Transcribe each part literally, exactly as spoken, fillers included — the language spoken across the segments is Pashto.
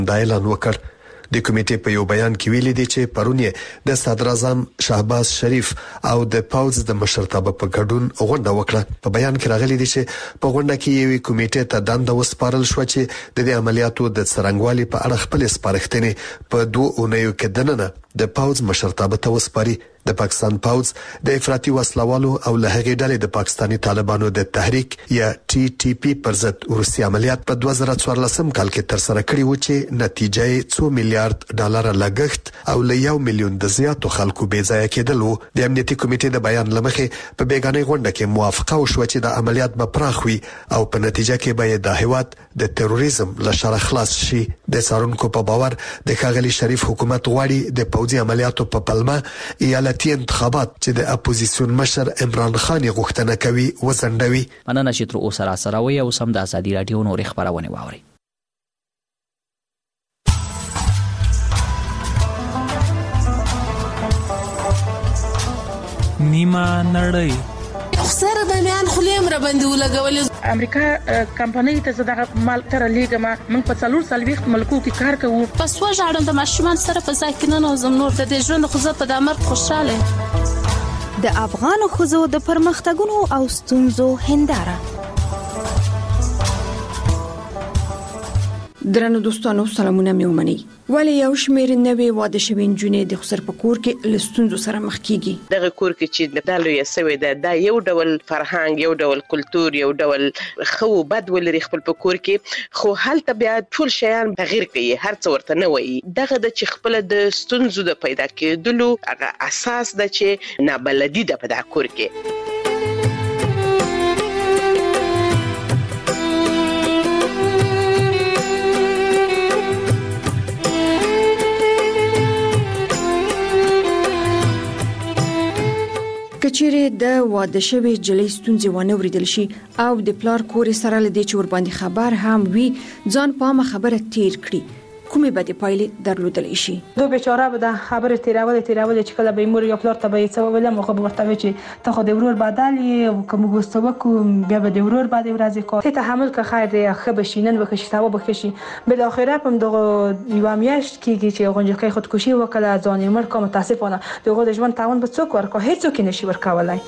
دا اعلان وکړ. د کمیټې په یو بیان کې ویلي دي چې پرون یې د صدر اعظم شهباز شریف او د پوز د مشرتابه په ګډون غونډه وکړه. په بیان کې راغلي دي چې په غونډه کې یوې کمیټې ته دنده وسپارل شو چې د دې عملیاتو د څرنګوالي په اړه خپل سپارښتنې په دوه اونیو کې دننه د پوز مشرتابه ته وسپاري. د پاکستان پوز د افراطي وسلوالو او له هغې ډلې د پاکستاني طالبانو د تحریک یا ټي ټي پی پر ضد روسي عملیات په دوه زره څوارلسم کال کې تر سره کړي و چې نتیجه یې څو میلیارډ ډالر لګښت او له یو میلیون د زیاتو خلکو بې ځایه کېدل وو. د امنیتي کمیټې د بیان لمخې په بیګانې غونډه کې موافقه وشوه چې د عملیات به پراخ وي او په نتیجه کې به د هیواد د تروریزم له شره خلاص شي. د څارونکو په باور د ښاغلي شریف حکومت غواړي د پوځي عملیاتو په پلمه ایالتي انتخابات چې د اپوزیسیون مشر عمران خان غوښتنه کوي وزندوي. مننه چې تر اوسه را سره وي او سم د ازادي رادیو نور خبرونه واوري. نیمه نړۍ سره د میان خلیم را باندې ولګولې. امریکا کمپنۍ ته زداغه مال تر لیګما من په څلور سالويخت ملکو کې کار کوو. پس وژاړم د ماشومان سره په ځای کې نه نوزم نور د دې ژوند خو زه په د مرګ خوشاله. د افغان خزو د پرمختګونو او ستونزو هنداره. درنو دوستانو سلامونه مې ومني. ولی یو شمېر نوې واده شوي نجونې د خسر په کور کې له ستونزو سره مخ کیږي. دغه کور کې چې د لوی سوي ده دا یو ډول فرهنګ یو ډول کلچر یو ډول خو بد ولري خپل په کور کې خو هلته بیا ټول شیان تغیر کوي هر څه ورته نه وایي. دغه د چې خپل د ستونزو د پیدا کېدلو هغه اساس ده چې نابلدي ده په دغه کور کې. کچېره د واده شوی جلۍ ستونزې ونه وریدل شي او د پلار کور سره لدی چې ور باندې خبر هم وي ځان پامه خبره تیر کړي کومې بده پایلې درلودل شي. دو بیچاره به د خبره تیرول تیرول چې کله به مور یا پلار ته به څه ویل مخه به ورته چې ته خو د ورور بدالي او کوم ګوستو کو بیا به د ورور باندې ورځي کو ته تحمل که خیر دی خو بشینن وکړي تاو بکشي بل اخره هم دغه یو میاشت کېږي چې غونډه خودکشي وکړه ځان یې مړ کوم متاسفانه دغه د ژوند تاون به څوک ورکو هیڅ څوک نشي ورکولای.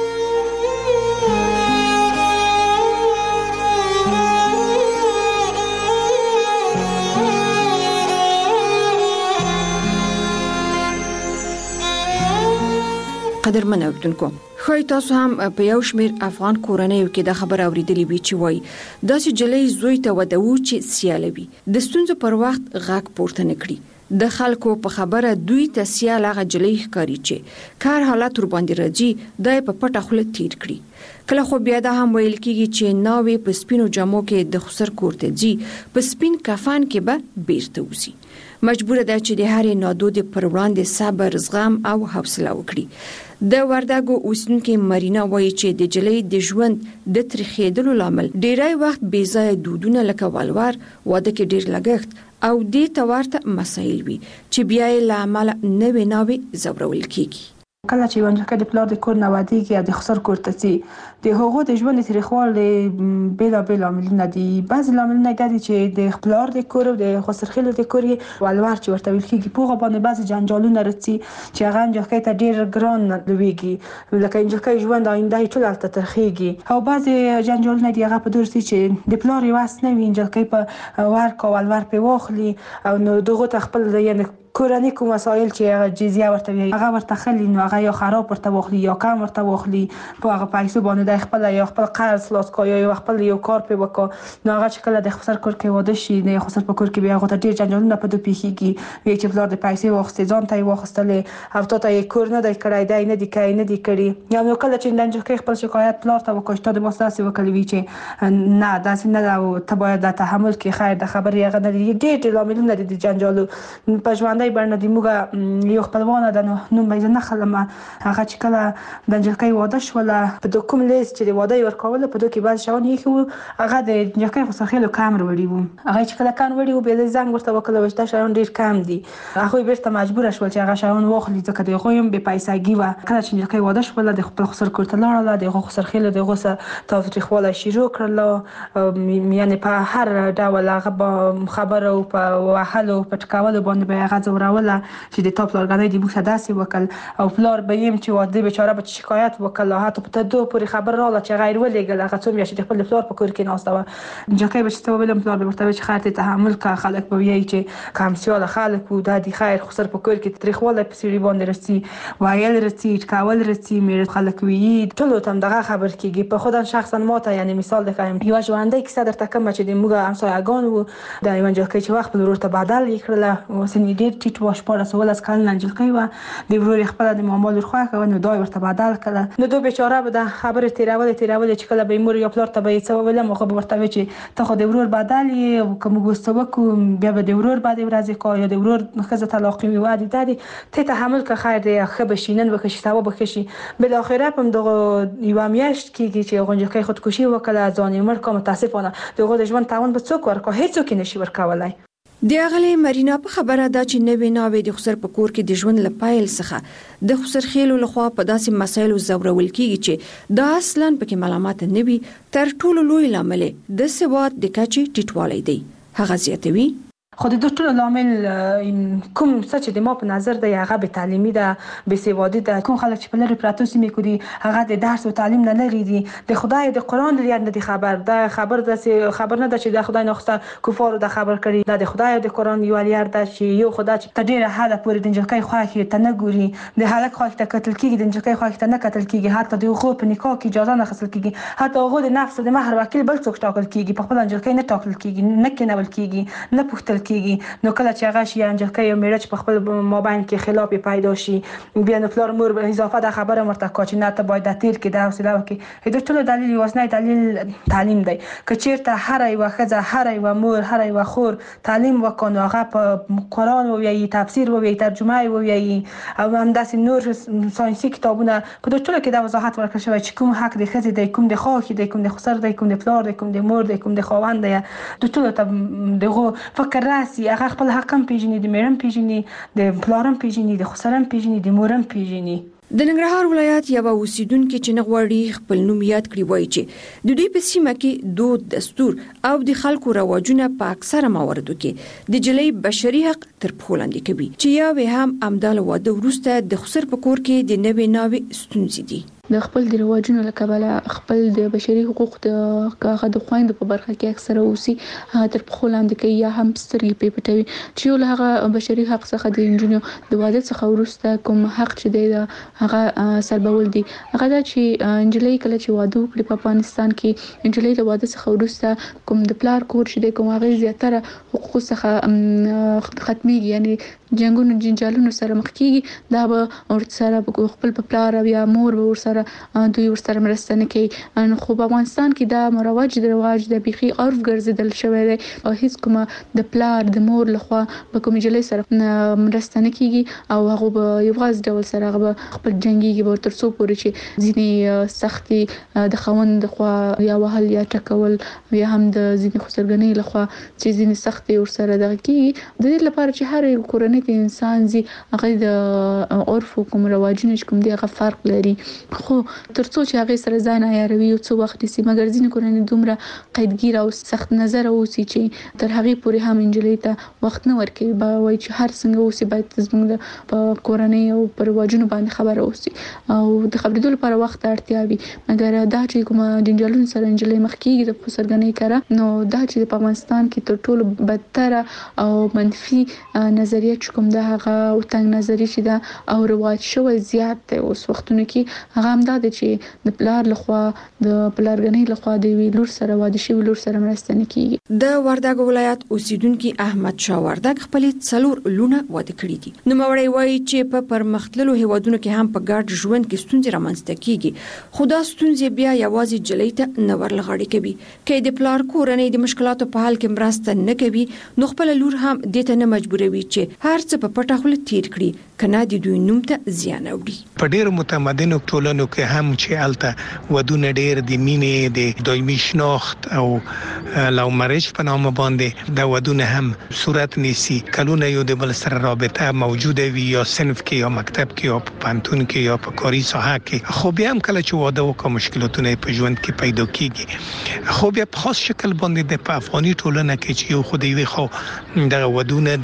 قدرمن اوریدونکو خو تاسو هم په یو شمیر افغان کورنیو کې د خبر اوریدلې وی چې وای داسې جلې زوی ته ودو چې سیالوي د ستونزو پر وخت غاک پورته نکړي د خلکو په خبره دوی ته سیال هغه جلې ښکاری چې کار حالت ور باندې راځي دای په پټه خله تیر کړي. کله خو بیا دا هم ویل کیږي چې ناوې په سپینو جامو کې د خسر کوړته ځي په سپین کفن کې به بیرته وځي. مجبور ده چې د هرې نادود پر وړاندې صبر زغم او حوصله وکړي. د وردګو اوسنکې مرینا وایي چې د جلې د ژوند د ترخېدلو لامل ډیری وخت بې ځای دودونه لکه والوار واده کې ډیر لګښت او دې تورته مسایل وي چې بیا یې لامل نوې نوې زورول کیږي. کله چې ونجکه د پلار د کور نه واديږي د خسر کور ته سي د هغو د ژوند تاریخوال بلا بلا عاملونه دي. بعض عاملونه دي چې د پلار د کور او د خسر خېل د کور ولور چې ورته ویل کیږي په باندې بعض جنجالونه رسي چې هغه ونجکه ته ډیر ګران لويږي لکه ونجکه ژوند آینده ټول البته ترخيږي او بعض جنجالونه دي هغه په دورسي چې د پلار یو اس نه ونجکه په ور کول ور په واخلي او نو دغه خپل یعنی کورنۍ کوم مسایل چې جزیه ورته وي هغه ورته خلی نو هغه یا خراب ورته واخلي یا کم ورته واخلي په هغه پیسو باندې د خپل یا خپل قرض خلاص کوي یا خپل یو کار په وکړي نو هغه چې کله د خسر کور کې واده شي نه خسر په کور کې بیا هغه ډیر جنجالونه په دوه پیخيږي وی چې بلار د پیسې واخستې ځان ته واخستلې او ته یې کور نه د کړای دی نه دی کای نه دی کړی یا نو کله چې نن چې خپل شکایت بلار ته وکړ ته د مؤسسه وکړي وی چې نه داسې نه او ته باید د تحمل کې خیر د خبرې هغه نه دی ډیر ډیر عاملونه دي جنجالو په ژوند ژوندۍ بڼه د موږ یو خپلوانه د نوم به نه خلم هغه چې کله د انجلکۍ واده شوله په د کوم لیست چې د واده ورکول په دوه کې بعض شاون یې خو هغه د انجلکۍ خسرخیلو کم وروړي وو هغه چې کله کان وړي وو به زنګ ورته وکړل چې دا شاون ډیر کم دي هغه بیرته مجبور شول چې هغه شاون واخلي ځکه د غویم به پیسګي و کله چې انجلکۍ واده شوله د خپل خسر کورته لاړه د خسرخیلو د غوسه تاریخواله شروع کړل یعنی په هر ډول هغه خبره او په وحلو په ټکاولو باندې به هغه زوروله چې د ټاپ لارګنۍ د موږ داسې وکړ او پلار به يم چې واده بیچاره به شکایت وکړ هاته په دوه پورې خبر رااله چې غیر ولېګل هغه څوم یا چې خپل پلار په کور کې ناسته و انجلکۍ به چې ویلم پلار به ورته چې خاطر تحمل کا خلک به وایي چې کمسیال خلک و د دې خیر خسر په کور کې تاریخواله په سری باندې رسي وایل رسي ټکاول رسي مې خلک وی ټول تم دغه خبر کیږي په خودن شخصا ماته یعنی مثال دکایم یو ژوندۍ کیسه درته کوم چې د موږ همسایه‌ګان وو د انجلکۍ چې وخت په ورته بدل کړل او سن ډیر ټیټ واش پاره سوال اس کال انجلکۍ و د ورور خپل د معاملې خو کوي نو دا ورته بدل کړل نو دوه بیچاره به د خبره تیرول تیرول چې کله به مور یا پلار ته به څه ویل مخه به ورته چې ته خو د ورور بدل او کوم ګوستو کو بیا به د ورور بعد ورځې کو یا د ورور خزه طلاق وی وادي دادي ته تحمل که خیر دی خو بشینن وکشي تا وبکشي بل اخره هم دغه یو میاشت کیږي چې غونجکۍ خودکشي وکړه ځان مړ کوم متاسفانه دغه د ژوند تاون به څوک ورکو هیڅ څوک نشي ورکولای د اغلی مرینا په خبره ده چې نوې ناوې د خسر په کور کې د ژوند لپایل څخه د خسر خېلو لخوا په داسې مسایلو زورول کیږي چې دا اصلا پکې ملامت نه وي تر ټولو لوی لامل د سواد د کچې ټیټوالی دی هغه زیاتوي خو د ټولو لامل کوم څه چې د ما په نظر د هغه به تعلیمي ده به سوادي ده کوم خلک چې په لری پراتو سیمه کې دي هغه د درس او تعلیم نه لري دي د خدای د قران لري نه دي خبر ده خبر ده خبر نه ده چې د خدای نوخته کفار د خبر کړي د خدای د قران یو لري ده چې یو خدای چې تدیر حاله پورې د انجلکۍ خو کې ته نه ګوري د هلک خو ته قتل کیږي د انجلکۍ خو ته نه قتل کیږي حتی د خو په نکاح کې اجازه نه خصل کیږي حتی هغه د نفس د مہر وکیل بل څوک ټاکل کیږي په خپل انجلکۍ نه ټاکل کیږي نه کېنول کیږي نه پوښتل کیږي نو کله چې هغه شي انجلکۍ او میرچ په خپل مابین کې خلاف پیدا شي بیا نو فلور مور به اضافه د خبره مرته کوچ نه ته باید د تیر کې د حوصله وکي د ټولو دلیل واسنه دلیل تعلیم دی که چیرته هر یو خزه هر یو مور هر یو خور تعلیم وکړي هغه په قران او یی تفسیر او یی ترجمه او یی او هم داس نور ساينسي کتابونه په ټولو کې د وضاحت ورکړل شوی چې کوم حق د خزه دی کوم د خاک دی کوم د خسر دی کوم د پلار دی کوم د مور دی کوم د خاوند دی د ټولو ته دغه فکر راسي هغه خپل حق هم پیژني د میرم پیژني د پلارم پیژني د خسرم پیژني د مورم پیژني د ننګرهار ولایت یو اوسیدونکو چې نغوړي خپل نوم یاد کړی وایي چې د دوی په سیمه کې دود دستور او د خلکو رواجونه په اکثره مواردو کې د جلۍ بشري حق تر پښو لاندې کوي چې یا هم امدال واده وروسته د خسر په کور کې د نوې ناوې ستونزې دي د خپل د رواجونو لکه خپل د بشري حقوق د هغه د خويندو په برخه کې اکثره اوسي تر پخو لاندې کوي یا هم سترګې په پټوي چې یو هغه بشري حق څخه د انجنونو د واده څخه وروسته کوم حق چې دی هغه سلبول دي هغه دا چې انجلۍ کله چې واده وکړي په افغانستان کې انجلۍ د واده څخه وروسته کوم د پلار کور چې دی کوم هغه زیاتره حقوق څخه ختميږي یعنی جنگونو جنجالونو سره مخ کیږي دا به ور سره خپل په پلار یا مور به ور سره دوی ور سره مرسته نه کوي ان خو په افغانستان کې دا مروج د رواج د بيخي عرف ګرځیدل شوی دی او هیڅ کومه د پلار د مور لخوا په کوم جلې سره مرسته نه کیږي او هغه به یو غاز ډول سره هغه خپل جنگيږي به تر څو پورې چې ځینې سختي د خوند خو یا وهل یا ټکول یا هم د ځینې خسرګنۍ لخوا چې ځینې سختي ور سره دغه کیږي د دې لپاره چې هر کورنۍ کې انسان زی هغه د عرف کوم رواجونه کوم دی هغه فرق لري خو ترڅو چې هغه سره ځان عیاروي او څو وخت سي مګر ځینې کورنۍ دومره قیدګیر او سخت نظر اوسي چې تر هغه پورې هم انجلۍ ته وخت نه ورکوي با وای چې هر څنګه اوسي باید زموږ په کورنۍ او پر رواجونو باندې خبره اوسي او د خبرېدو لپاره وخت اړتیا وي مګر دا چې کوم جنجالون سره انجلۍ مخ کیږي د خسرګنۍ کړه نو دا چې په افغانستان کې تر ټولو بدتر او منفي نظریه کوم دا هغه او تنګ نظری چې دا او رواج شوی زیات دی اوس وختونو کې هغه همدا د چې د پلار لخوا د پلارګنۍ لخوا د ویلور سره واده شي ولور سره مرسته نه کیږي. د وردګ ولایت اوسیدونکو احمد شاه وردګ خپل څلور لونه واده کړی دي. نو موري وایي چې په پرمختللو هیوادونو کې هم په ګډ ژوند کې ستونزې رامنځته کیږي، خو دا ستونزې بیا یوازې جلۍ ته نه ورلغړی کوي. کې د پلار کورنۍ د مشکلاتو په حل کې مرسته نه کوي نو خپل لور هم د ته نه مجبوروي چې هر څه په پټه خپل تیر کړي کنه د دوی نوم ته زیان اوري. په ډېر متمدنو ټولنو کې هم چې الته ودونه ډېر د مینې د دایمي شناخت او لو مریج په نامه باندې د ودونه هم صورت نیسي. کلونه یو د بل سره رابطه موجوده وي یا صنف کې یا مکتب کې یا په پانتون کې یا په کاري ساحه کې، خو بیا هم کله چې واده وکړي مشکلاتونه په ژوند کې پیدا کیږي. خو بیا په خاص شکل باندې د په افغاني ټولنه کې چې یو خو دی وي خو د ودونه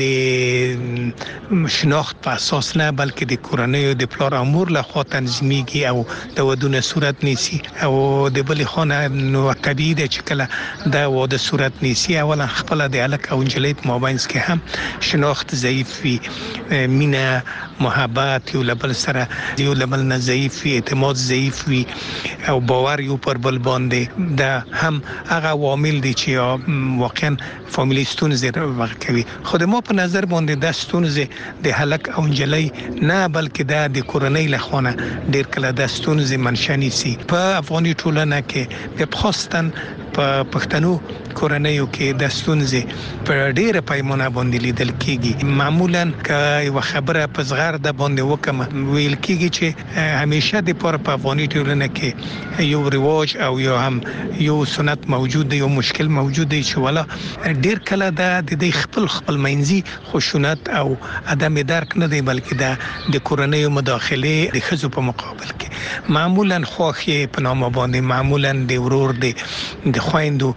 د شناخت په اساس نه بلکې د کورنۍ او د پلار امور له خوا تنظیمېږي او د ودونه صورت نیسي. او د بل خانه نو طبيعي ده چې کله دا واده صورت نیسي اولا خپل د الک او انجلیت مابینس کې هم شناخت ضعیف وي، مینا محبت یو لبل سره یو لبل نه ضعیف وي، اعتماد ضعیف وي او باور یو پر بل باندې دا هم هغه عوامل دي چې واقعا فامیلی ستونزې ورکوي. خو د ما په نظر باندې د ستونزې د هلک او انجلی نه بلکې د د کورنۍ له خونه ډیر کله د ستونزې منشأ سي. په افغاني ټولنه کې په خاصتن په پښتنو کورنۍ کې د ستونزې په ډیره پیمانه باندې لیدل کیږي. معمولا که یو خبره په صغر د باندې وکم ویل کیږي چې همیشه د پر په افغاني ټولنه کې یو رواج او یو هم یو سنت موجود دی، یو مشکل موجود دی چې ولا ډیر کله د د خپل خپل منځي خشونت او عدم درک نه دی بلکې د کورنۍ مداخله د خزو په مقابل کې معمولا خوخي په نامه باندې معمولا د ورور د د خويندو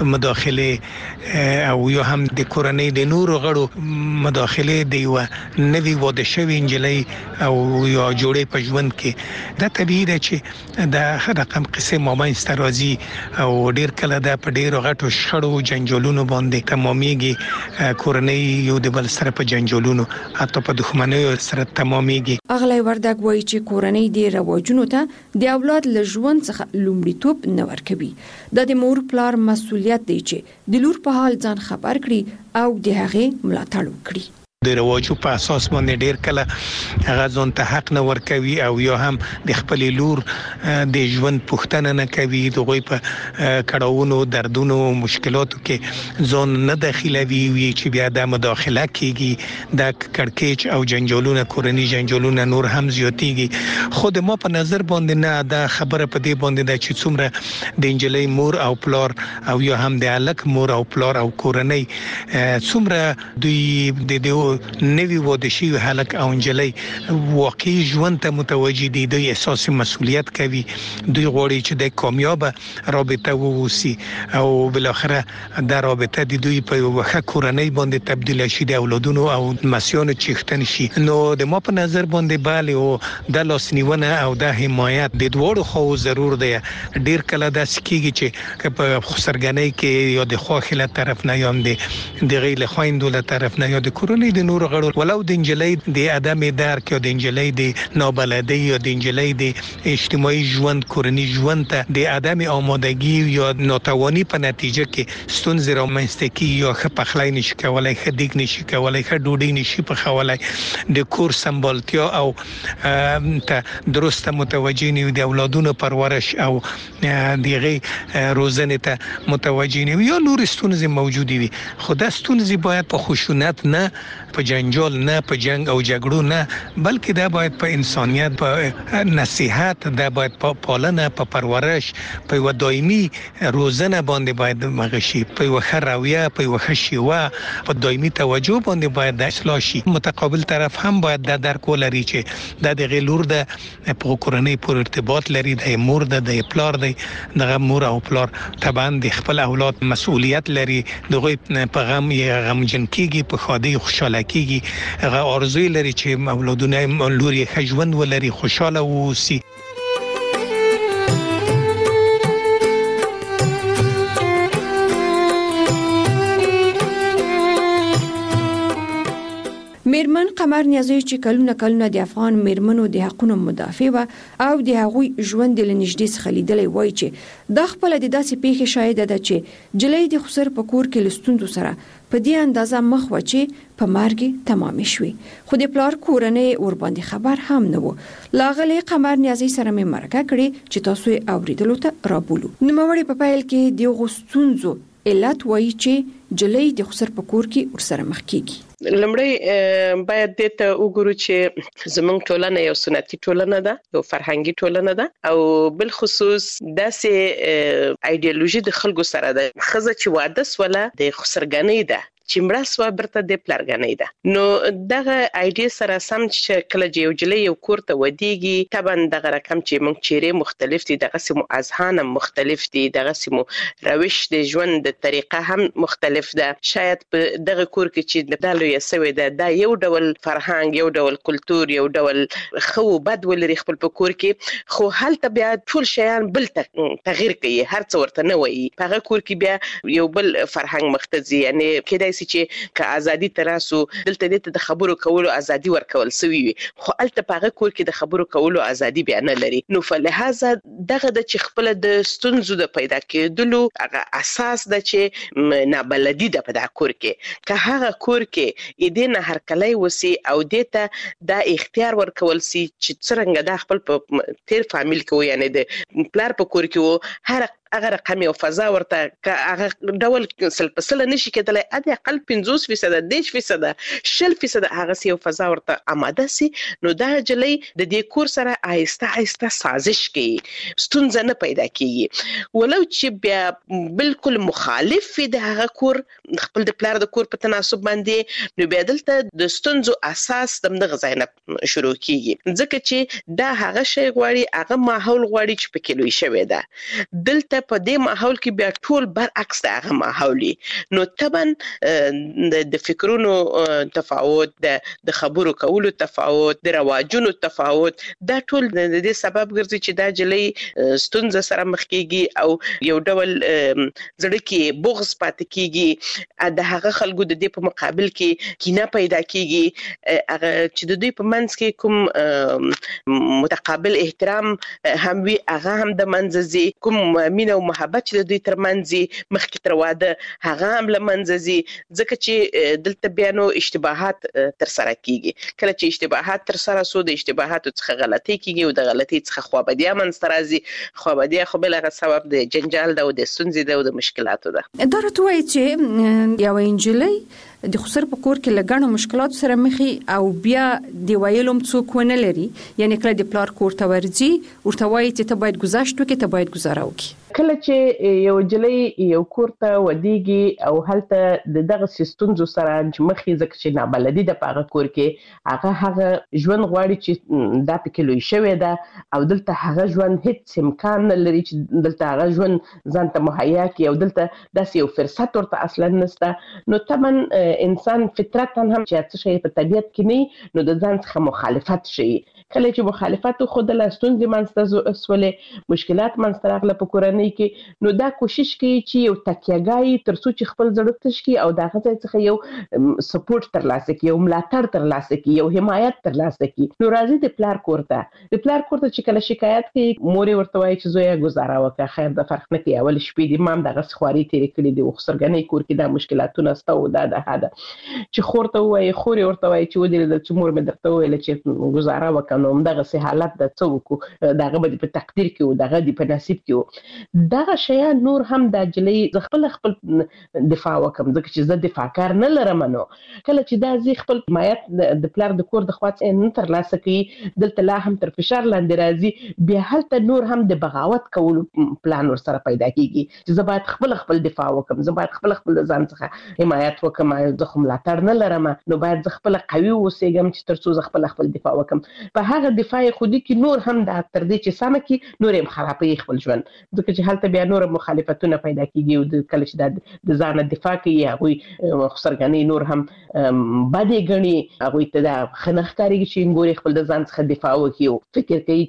مداخله او یو هم د کورنۍ د نور غړو مداخله دی و نوی واده شوی انجلی او یو جوړې په ژوند کې دا طبيعي ده چې د رقم قصه مابین سترازي او ډیر کله د په ډیرو غټو شړو جنجالونو باندې تمامېږي. کورنۍ یو د بل سره په جنجالونو حتی په دښمنۍ سره تمامېږي. اغلی وردګ وایي چې کورنۍ د رواجونو ته د اولاد له ژوند څخه لومړیتوب نه ورکوي. د مور پلار مسؤلیت دی چې د لور په حال ځان خبر کړي او د هغې ملاتړ وکړي. د رواجو په اساس باندې ډیر کله هغه ځون ته حق نه ورکوي او یو هم د خپل لور د ژوند پوښتنه نه کوي، دغه په کړهونو دردونو مشکلاتو کې ځون نه داخلوي وي چې بیا د مداخله کیږي د کړکېچ او جنجالونه کورنۍ جنجالونه نور هم زیاتېږي. خو د ما په نظر باندې نه دا خبره په دې باندې ده چې څومره د انجلۍ مور او پلار او یو هم د الک مور او پلار او کورنۍ څومره دوی د دې نوی واده شوی هلک او انجلی واقعي ژوند ته متوجي دي، دوی احساس مسؤلیت کوي، دوی غواړي چې د کامیاب رابطه ووسی او بل اخره د رابطه د دوی په وخه کورنۍ باندې تبدیل شي د اولادونو او مسیانو چیختن شي. نو د ما په نظر باندې bale او د لاسنیونه او د حمایت د دوړو خو ضرور دی. ډیر کله د سکیږي چې په خسرګنۍ کې یا د خوخله طرف نه یم دي د غیله خويندو له طرف نه یا د کورنۍ د نور غړو ولو د انجلی د ادم درک او د انجلی د نابلدی او د انجلی د اجتماعي ژوند کورنۍ ژوند ته د ادم آمادګي یا ناتوانی په نتیجه کې ستونزې رامنځته کی یا خ پخلای نشي کولای، خ دیګ نشي کولای، خ ډوډۍ نشي پخولای، د کور سمبالتیا او ته درسته متوجي نه د اولادونو پرورش او دغه روزنه ته متوجي نه یا نور ستونزې موجود وي. خو دا ستونزې باید په خشونت نه په جنجال نه په جنگ او جګړو نه بلکې دا باید په انسانيت په نصيحت دا باید په پالنه په پرورش په یو دایمي روزنه باندې باید مغشي په یو خرویه په یو خشيوه په دایمي توجه باندې باید د اصلاح شي. متقابل طرف هم باید د درک ولري چې د غلور د په کورنۍ پر ارتباط لري د مور د پلار د دغه مور او پلار طبعا د خپل اولاد مسؤلیت لري، دغه په غم یې غمجن کیږي په خاطر خوشاله کیږي، هغه ارزوی لري چې اولادونه لوري خجوند ولري خوشاله ووسی. میرمن قمر نیازی چې کلونه کلونه د افغان میرمنو د حقوقو مدافع و او د هغوی ژوند له نږدې څخه لیدلی وای چې د خپل د داسې پیښې شاهد ده چې جلۍ د خسر په کور کې لستوندو سره په دې اندازه مخ و چې په مرګ تمام شوي، خو د پلار کورنۍ ور باندې خبر هم نه وو. لاغلی قمر نیازی سره مې مرکه کړې چې تاسو یې اوریدلو ته رابولو. نوموړی په پیل کې د غوستونزو علت وایي چې جلۍ د خسر په کور کې ورسره مخ کیږي. لمړی باید د ته وګورو چې زمونږ ټولنه یو سنتي ټولنه ده، یو فرهنګي ټولنه ده او بل خصوص داسې ایدئولوژي د خلکو سره ده. خزه چې واده سوله د خسرګنۍ ده چې مړه سوا برته د پلارګنۍ ده. نو دغه ایډیا سره سم چې کله چې یو جلۍ یو کور ته ودیږي طبعا دغه رقم چې موږ چیرې مختلف دي، دغه سیمو اذهان مختلف دي، دغه سیمو روش د ژوند د طریقه هم مختلف ده. شاید په دغه کور کې چې د لوی سوي ده دا یو ډول فرهنګ، یو ډول کلچر، یو ډول خو بد ولري خپل په کور کې، خو هلته بیا ټول شیان بل تغییر کوي، هر څه ورته نه وایي. په هغه کور کې بیا یو بل فرهنګ مختزي، یعنی کېدای چې که ازادي تراسو دلته دې د خبرو کولو ازادي ورکول سوي وي، خو الته په هغه کور کې د خبرو کولو ازادي بیا نه لري. نو فلهذا دغه د چې خپل د ستونزو د پیدا کېدلو هغه اساس د چې نابلدي ده په دغه کور کې. که هغه کور کې اې نه هرکلی وسی او دې ته دا اختیار ورکول سي چې څرنګه دا خپل په تیر فامیل کې، یعنی د پلار په کور کې وو، هر هغه رقم او فضا ورته که هغه ډول سل په سل نشي کېدلی، ادي اقل پنځوس فیصد دیش فیصد شل فیصد هغه سی او فضا ورته آماده سي. نو دا جلۍ د دې کور سره آهسته آهسته سازش کوي، ستونزه نه پیدا کیږي. ولو چې بیا بالکل مخالف وي د هغه کور خپل د پلار د کور په تناسب باندې، نو بیا دلته د ستونزو اساس دغه ځای نه شروع کیږي، ځکه چې دا هغه شی غواړي، هغه ماحول غواړي چې پکې لوی شوی ده. دلته په دې ماحول کې بیا ټول برعکس د هغه ماحولي، نو طبعا د فکرونو تفاوت، د خبرو کولو تفاوت، د رواجونو تفاوت، دا ټول د دې سبب ګرځي چې دا جلۍ ستونزه سره مخ کیږي او یو ډول زړه کې بغض پاتې کیږي. د هغه خلکو د دې په مقابل کې کینه پیدا کیږي، هغه چې د دوی په منځ کې کوم متقابل احترام هم وي هغه هم د منځ ځي، کوم مینه او محبت چې د دوی ترمنځ مخکې تر واده هغه هم له منځه ځي، ځکه چې دلته بیا نو اشتباهات تر سره کیږي. کله چې اشتباهات تر سره سو د اشتباهاتو څخه غلطي کیږي او د غلطي څخه خوابدیا منځته راځي. خوابدیا خو بل هغه سبب د جنجال ده او د ستونزې ده او د مشکلاتو ده. دا راته وایي چې یو انجلۍ د خسر په کور کې لګڼو مشکلات سره مخي او بیا دی ویلوم څوک ونه لري، یعنی کله د پلار کور ته ورځي ورته وایي چې ته باید گذشت وکړې، ته باید گزاره وکړې. کله چې یو جلۍ یو کور ته ودیږي او هلته د دغه ستونزو سره مخې، ځکه چې نابلدي ده په هغه کور کې، هغه هغه ژوند غواړي چې دا پکې لوی شوی ده او دلته هغه ژوند هیڅ امکان نه لري چې دلته هغه ژوند ځان ته مهیا کړي او دلته داسې یو فرصت ورته اصلا نشته. نو طبعا انسان فطرتا هم چې څه شی په طبیعت کې نه، نو د ځان څخه مخالفت شي. کله چې مخالفت خو د لاستونځې منځته سولې، مشکلات منځته راغله په کورنۍ کې، نو دا کوشش کوي چې یو تکیهګای تر څو چې خپل زړه تش کړي او د هغه ځای څخه یو سپورټ ترلاسه کړي، یو ملاتړ ترلاسه کړي، یو حمایت ترلاسه کړي. نو راځي د پلار کور ته، د پلار کور ته چې کله شکایت کوي، مور یې ورته وایي چې زویه ګزاره وکړه، خیر د فرق نه کوي، اول شپې دې مام دغه خواري تیرې کړې دي، خسرګنۍ کور کې دا مشکلاتونه سته او دا ده هدا چې خور ته وایي، خور یې ورته وایي چې ودې چې مور مې درته ویل چې ګزاره وکړه، نو دغه سه حالت د څه وکړو، دغه به په تقدیر کې او دغه د په نصیب کې دغه شیان نور هم د جلۍ خپل خپل دفاع وکم، ځکه چې زه دفاع کار نه لرم. نو کله چې دا زی خپل حمایت د پلار د کور د خواڅ نه تر لاسه کوي، دلته لا هم تر فشار لاندې راځي، بیا هلته نور هم د بغاوت کولو پلان ور سره پیدا کیږي چې زه باید خپل خپل دفاع وکم، زه باید خپل خپل ځان څخه حمایت وکم، زه خو ملاتړ نه لرم، نو باید زه خپل قوي اوسېږم چې تر څو زه خپل خپل دفاع وکم. په په هغه دفاع خودي کې نور هم د تر دې چې سم کې نور هم خرابې خپل ژوند ځکه چې هلته بیا نور مخالفتونه پیدا کیږي او د کله چې د ځان دفاع کوي هغه خسرګنۍ نور هم باندې غني هغه ته د خنخکاری چې ګوري خپل د ځان څخه دفاع وکړي فکر کوي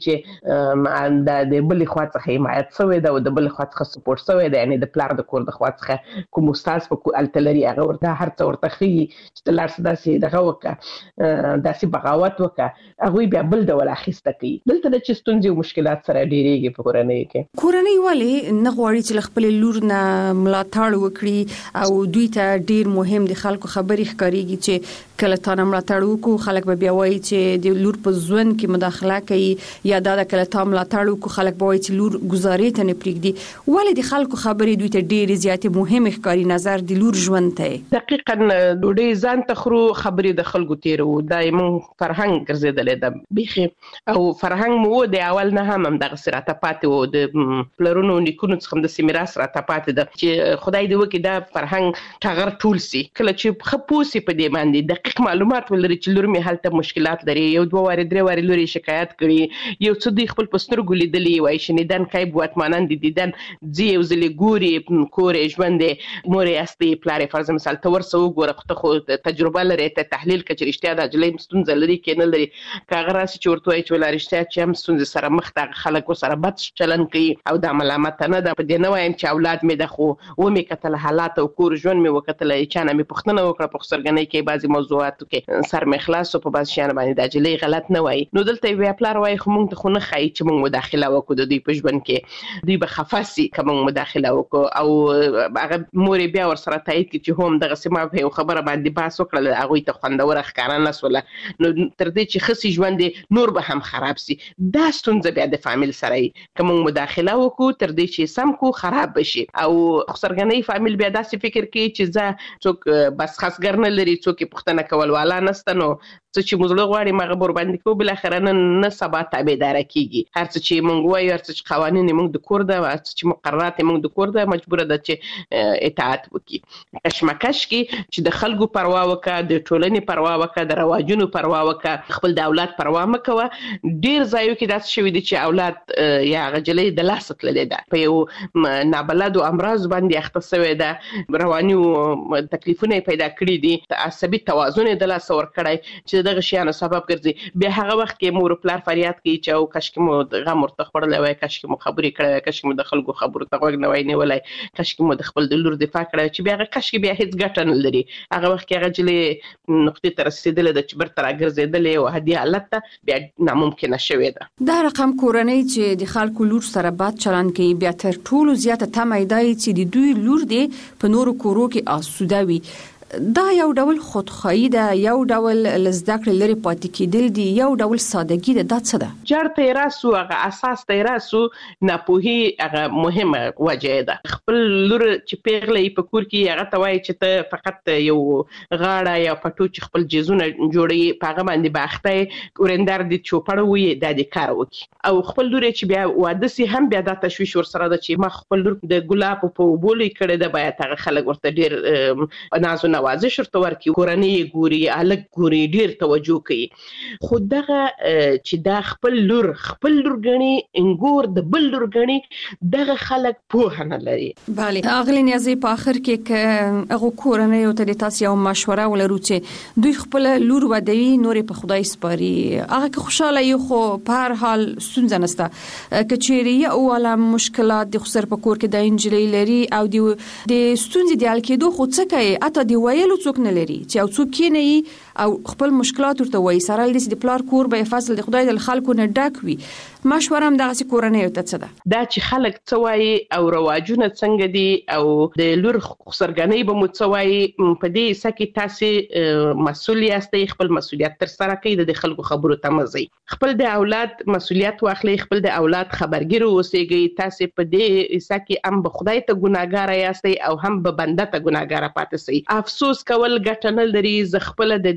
چې د بل خوا څخه حمایت شوی دا او د بل خوا څخه سپورټ شوی دا یعنی د پلار د کور د خوا څخه کوم استاد په التلری هغه ورته هر څه ورته خي چې لار څه داسې دغه وکړه داسې بغاوت وکړه هغه بیا بل ډول اخیسته کوي دلته د چستونځي او مشکلات سره ډیریږي په کورنۍ کې کورنۍ ولې نه غواړي چې خپل لور نه ملاتړ وکړي او دوی ته ډیر مهم دي خلکو خبرې ښکاریږي چې کله تا نه ملاتړ وکړو خلک به بیا وایي چې د لور په ژوند کې مداخله کوي یا دا کله تا ملاتړ وکړو خلک به وایي چې لور گزارې ته نه پریږدي ولې د خلکو خبرې دوی ته ډیر زیات مهم ښکاری نظر د لور ژوند ته دقیقاً ډوډۍ ځان ته خرو خبرې د خلکو تیرو دایمو فرهنګ ګرځیدل د بيخي او فرهنګ مو د اول نه هم دغه سراته پاتې وو د پلرونو نیکونو څخه د سیمیراث راته پاتې ده چې خدای دې وکړي دا فرهنګ ټغر ټول سي کله چې خپوسي په دې باندې دقیق معلومات ولري چې لور می هلته مشکلات لري یو دوه واره درې واره لوري شکایت کړي یو څه دی خپل پسترګو لیدلی وای شنیدن کای بواتمانان دي دیدن زی یو زلی ګوري کورې ژوند مورې استي پلار فرض مثال تور سو ګوره خو تجربه لري ته تحلیل کچ رښتیا د جلې مستونزه لري کې نه لري کاغه راسي چې ورته وای چې ولر رښتیا چې هم ستونزه سره مخ ته خلک سره بد چلن کوي او د ملامت نه د په دې نه وایم چې اولاد می د خو و می کتل حالات او کور ژوند می وکتل چې نه می پښتنه وکړه په خسرګنۍ کې بعضي موضوعاتو کې سر می خلاص په بعض شیان باندې د جلې غلط نه وای نو دلته وی خپل وای خو مونږ ته خو نه خای چې مونږ مداخله وکړو د دوی په ژوند کې دوی به خفاسي کوم مداخله وکړو او هغه مور بیا ور سره تایید کی چې هم دغه سیمه په خبره باندې باس وکړل هغه ته خوندور ښکارا نه سول نو تر دې چې خسي ژوند نور به هم خراب سي دا ستونزه بیا د فامیل سره کوم مداخله وکړو تر دې چې سم کو خراب بشي او خسرګنۍ فامیل بیا داسې فکر کوي چې ځا څوک بس خاص ګرنه لري څوک پښتنه کول والا نسته نو چې موږ له غواړي مغه بور باندې کو بل اخر نه سبا تابعدار کیږي هر څه چې موږ وایو هر څه چې قوانين موږ د کور ده هر څه چې مقررات موږ د کور ده مجبور ده چې اطاعت وکړي کشمکش کې چې د خلکو پروا وکړه د ټولنې پروا وکړه د رواجونو پروا وکړه خپل د اولاد پروا مکوه ډیر ځایو کې داس شوی دي چې اولاد یا غجلې د لاس تللې ده په یو نابلد او امراض باندې اخته شوی ده رواني تکلیفونه پیدا کړی دي عصبي توازن د لاس ور کړای چې دغه شیانو سبب ګرځي بیا هغه وخت کې مور پلار فریاد کوي چې او کاش کې مو غم ورته خړلې وای کاش کې مو خبرې کړې کاش کې مو د خلکو خبرو ته غوږ نه وای نه ولای کاش کې مو د خپل د لور دفاع کړې چې بیا هغه کاش کې بیا هیڅ ګټه نه لري هغه وخت کې هغه جلې نقطې ته رسیدل د چې برتر ګرځیدل او هدي حالت ته بیا ناممکن شوی ده دا رقم کورنۍ چې د خلکو لور سره بد چلن کوي بیا تر ټولو زیاته تمه دی چې د دوی لور دی په نورو کورو کې آسوده وي دا یو ډول خودخواهی ده یو ډول لزدکړه لري پاتې کېدل دي یو ډول سادهګي ده دا څه ده جړته راسو هغه اساس ته راسو ناپوهي هغه مهمه وجه ده خپل لور چې پیغلې په کور کې هغه توای چې ته فقط یو غاړه یا پټو چې خپل جیزونه جوړي پاغه باندې باخته ورندار دي چوپړ وي د دې کار وکي او خپل لور چې بیا واده سي هم بیا د تشويش ور سره ده چې ما خپل لور د ګلاب په بولې کړي ده بیا هغه خلک ورته ډیر نازو نوازش ورته ورکی کورنۍ ګوري الګ ګوري ډیر توجه کوي خو دغه چې دا خپل لور خپل لور غني انګور د بل لور غني دغه خلک په نه لري bale اغلی نیازي په اخر کې هغه کورنۍ او ته تاسو یو مشوره ولرو چې دوی خپل لور ودوي نورې په خدای سپاري هغه که خوشاله یو خو په هر حال ستونزه نشته کچېری او ولا مشکلات د خسر په کور کې د انجلۍ لري او د ستونزې د الکېدو خو څه کوي اته دی ویلو څوک نه لري چې او څوک کینې او خپل مشکلات ورته وایي سره د پلار کور به فصل د خدای د خلکو نه ډک وي مشوره هم دغه کورنۍ ته څه ده دا چې خلک څه وایي او رواجونه څنګه دي او د لور خسرګنۍ به مو څه وایي په دې سکه تاسو مسؤل یاستئ خپل مسؤلیت تر سره کوي د خلکو خبرو ته مزي خپل د اولاد مسؤلیت واخلي خپل د اولاد خبرګیر اوسېږي تاسو په دې سکه هم به خدای ته ګناګار یاستئ او هم به بنده ته ګناګار پاتې سي افسوس کول ګټه نه لري ز خپل د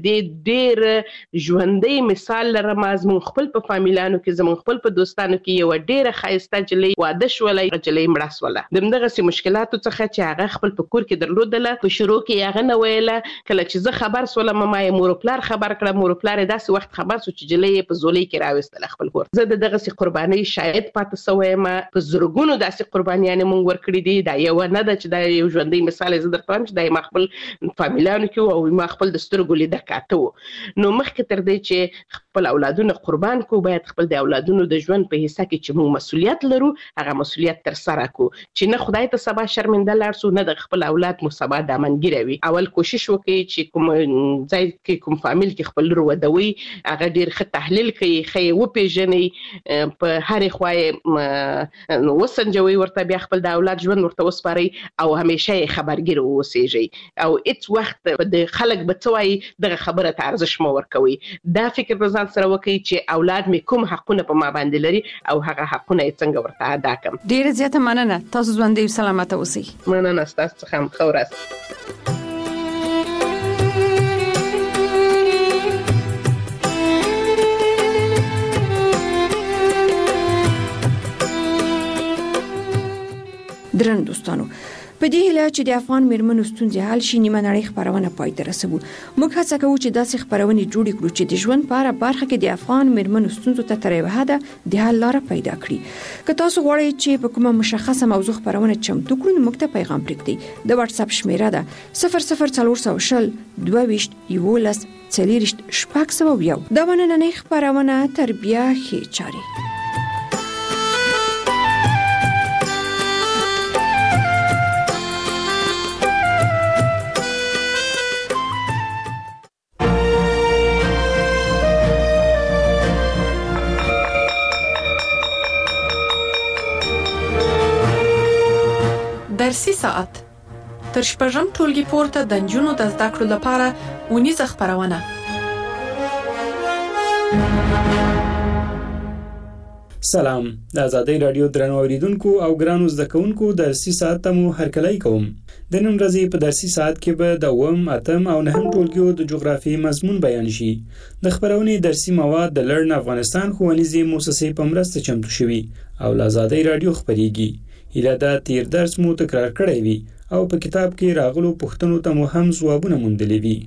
دې ډېر ژوندۍ مثال لرم. زموږ خپل په فامیلانو کې زموږ خپل په دوستانو کې یو ډېره ښایسته نجلۍ واده شوله، نجلۍ مړه شوله. د همدغسې مشکلاتو څخه چې هغه خپل په کور کې درلودله، په شروع کې یې هغه نه ویله. کله چې زه خبر سولم ما یې مور و پلار خبر کړه. مور و پلار یې داسې وخت خبر سو چې نجلۍ یې په زولۍ کې راوستله خپل کور. زه د دغسې قربانۍ شاهد پاتې سوی یم. په زرګونو داسې قربانیانې موږ ورکړي دي. دا یوه نه ده چې دا یو ژوندی مثال یې زه درته وایم چې دا یې ما خپل فامیلانو کې او ما خپل د سترګو لیده کاته وو. نو مخکې تر دې چې خپل اولادونه قربان کړو، باید خپل د اولادونو د ژوند په حصه کې چې موږ مسؤلیت لرو هغه مسؤلیت ترسره کړو، چې نه خدای ته سبا شرمنده لاړ سو، نه د خپل اولاد مو سبا دامنګیره وي. اول کوشش وکړئ چې کوم ځای کې کوم فامیل کې خپل لور ودوي هغه ډېر ښه تحلیل کړئ، ښه یې وپېژنئ، په هرې خوا یې وسنجوئ، ورته بیا خپل د اولاد ژوند ورته وسپارئ او همیشه یې خبرګیر واوسېږئ او هېڅ وخت د خلک به څه وایي دغه خبره ته ارزښت مه ورکوئ. دا فکر په ځان سره وکړئ چې اولاد مې کوم حقونه په ما باندې لري او هغه حقونه یې څنګه ورته ادا کړم. ډېره زیاته مننه. تاسو ژوندي او سلامته اوسئ. مننه ستاسو څخه هم. ښه ورځ. درن دوستانو، په دې هیله چې د افغان میرمنو ستونزې حل شي، نیمه نړۍ خبرونه پای ته رسوو. موږ هڅه کوو چې داسې خبرونه جوړې کړو چې د ژوند په هره برخه کې د افغان میرمنو ستونزو ته تر یوه حده د حل لاره پیدا کړي. که تاسو غواړئ چې په کومه مشخصه موضوع خبرونه چمتو کړو، نو موږ ته پیغام پرېږدئ. د واتس اپ شمیره ده صفر صفر څلور سوه شل دوه ویشت یولس څلېرویشت شپږ سوه یو. دا به نننۍ خبرونه تربیه ښې چارې. درسي ساعت تر شپږم ټولګي پورته د نجونو د زده کړو لپاره اونیزه خبرونه. سلام، د آزادۍ رادیو درنو اوریدونکو او ګرانو زده کوونکو درسي ساعت ته مو هرکلی کوم. د نن ورځې په درسي ساعت کې به د اووم، اتم او نهم ټولګیو د جغرافیې مضمون بیان شي. د خبرونې درسي مواد د لرن افغانستان ښوونیزې مؤسسې په مرسته چمتو شوي او له آزادۍ رادیو خپرېږي. هیله ده تیر درس مو تکرار کړی وي او په کتاب کې راغلو پوښتنو ته مو هم ځوابونه موندلي وي.